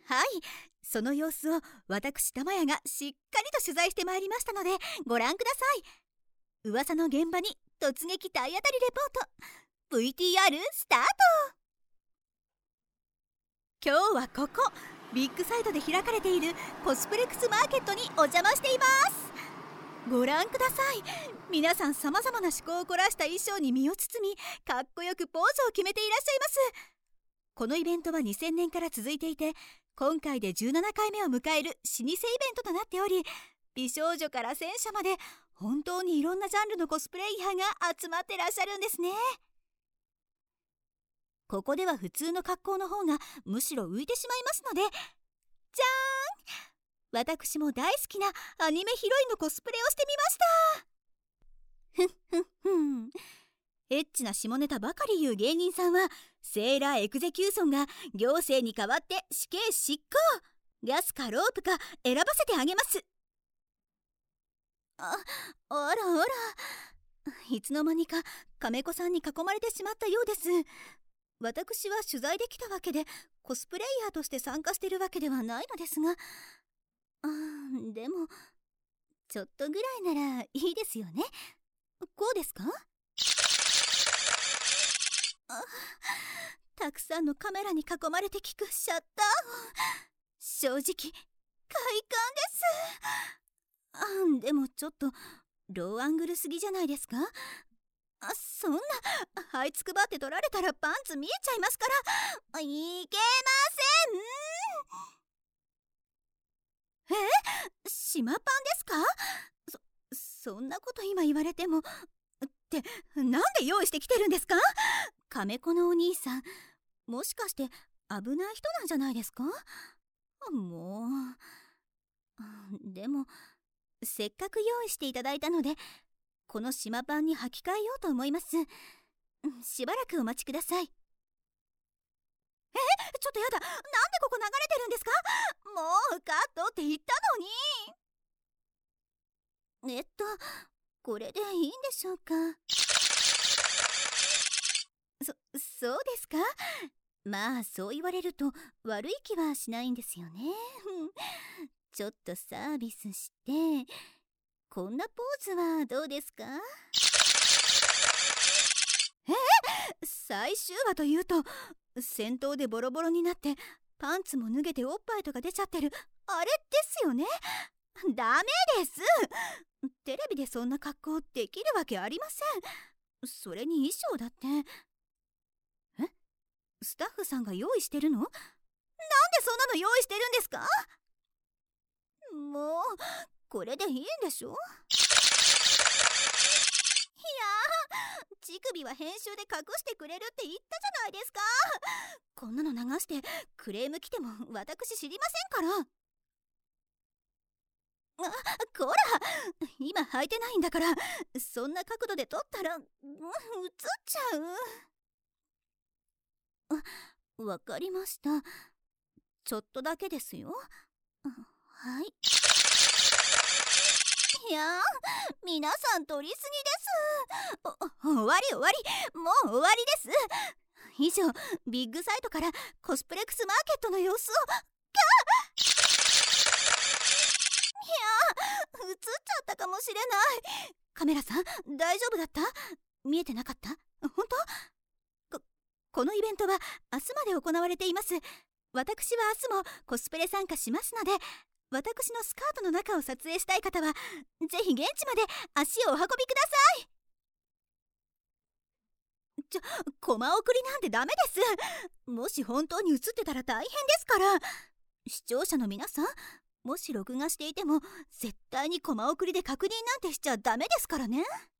はい、その様子を私玉屋がしっかりと取材してまいりましたのでご覧ください。噂の現場に突撃体当たりレポート VTR スタート。今日はここビッグサイトで開かれているコスプレックスマーケットにお邪魔しています。ご覧ください。皆さん様々な趣向を凝らした衣装に身を包み、かっこよくポーズを決めていらっしゃいます。このイベントは2000年から続いていて、今回で17回目を迎える老舗イベントとなっており、美少女から戦車まで本当にいろんなジャンルのコスプレイヤーが集まってらっしゃるんですね。ここでは普通の格好の方がむしろ浮いてしまいますので、じゃーん、私も大好きなアニメヒロインのコスプレをしてみました。ふんふんふん。エッチな下ネタばかり言う芸人さんはセーラーエグゼキューソンが行政に代わって死刑執行、ガスかロープか選ばせてあげます。あらあら、いつの間にか亀子さんに囲まれてしまったようです。私は取材できたわけでコスプレイヤーとして参加しているわけではないのですが、でもちょっとぐらいならいいですよね。こうですか？たくさんのカメラに囲まれて聞くシャッター音、正直快感です。でもちょっとローアングルすぎじゃないですか？そんな這いつくばって撮られたらパンツ見えちゃいますから、いけません。島パンですか？そんなこと今言われても。ってなんで用意してきてるんですか？亀子のお兄さん、もしかして危ない人なんじゃないですか？もう。でもせっかく用意していただいたのでこの島パンに履き替えようと思います。しばらくお待ちください。ちょっとやだ、なんでここ流れてるんですか？もうカットって言ったのに。これでいいんでしょうか？そうですか？まあそう言われると悪い気はしないんですよね。ちょっとサービスしてこんなポーズはどうですか？最終話というと戦闘でボロボロになってパンツも脱げておっぱいとか出ちゃってるあれですよね。ダメです。テレビでそんな格好できるわけありません。それに衣装だって。スタッフさんが用意してるの？なんでそんなの用意してるんですか？もうこれでいいんでしょ？いやー、乳首は編集で隠してくれるって言ったじゃないですか。こんなの流してクレーム来ても私知りませんから。こら、今履いてないんだから、そんな角度で撮ったら映っちゃう。わかりました。ちょっとだけですよ。はい。いやー、皆さん撮りすぎです。終わり、もう終わりです。以上、ビッグサイトからコスプレックスマーケットの様子を。映っちゃったかもしれない。カメラさん大丈夫だった？見えてなかった？本当？このイベントは明日まで行われています。私は明日もコスプレ参加しますので、私のスカートの中を撮影したい方はぜひ現地まで足をお運びください。コマ送りなんてダメです。もし本当に映ってたら大変ですから。視聴者の皆さん、もし録画していても絶対にコマ送りで確認なんてしちゃダメですからね。